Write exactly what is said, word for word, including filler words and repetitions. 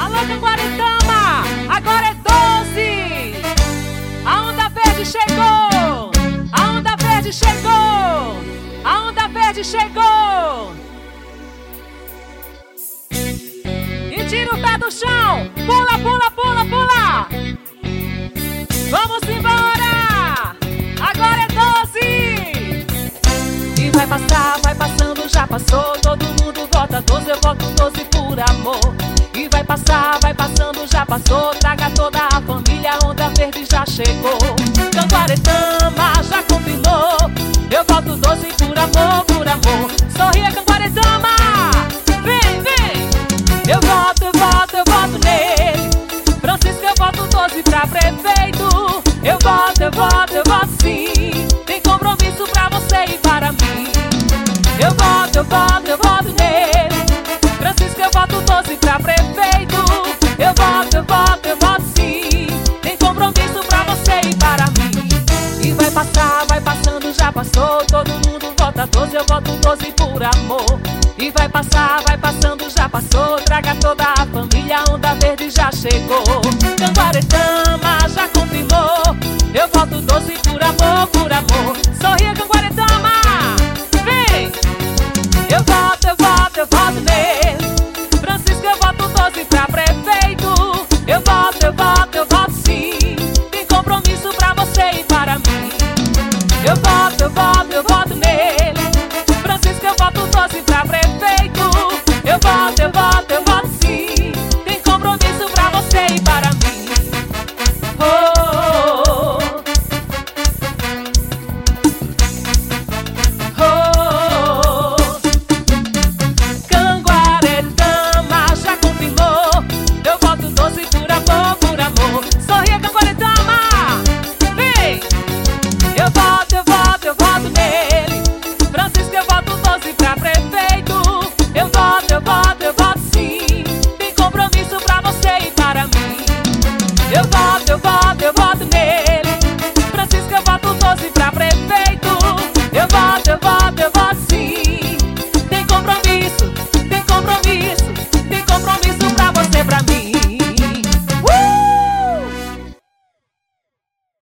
Alô, Canguaretama, agora é doze. A onda verde chegou, a onda verde chegou, a onda verde chegou. E tira o pé do chão, pula, pula, pula, pula. Vamos embora, agora é doze. E vai passar, vai passando, já passou. Todo mundo vota doze, eu voto doze por amor. E vai passar, vai passando, já passou. Traga toda a família, a onda verde já chegou. Canguaretama já combinou. Eu voto doze por amor, por amor. Sorria, Canguaretama, vem, vem. Eu voto, eu voto, eu voto nele. Francisco, eu voto doze pra prefeito. Eu voto, eu voto, eu voto sim. Tem compromisso pra você e para mim. Eu voto, eu voto, eu voto nele. Francisco, eu voto doze pra prefeito. Eu voto, eu voto, eu voto sim. Tem compromisso pra você e para mim. E vai passar, vai passando, já passou. Todo mundo vota doze, eu voto doze por amor. E vai passar, vai passando, já passou. Traga toda a família, a onda verde já chegou. Canguaretama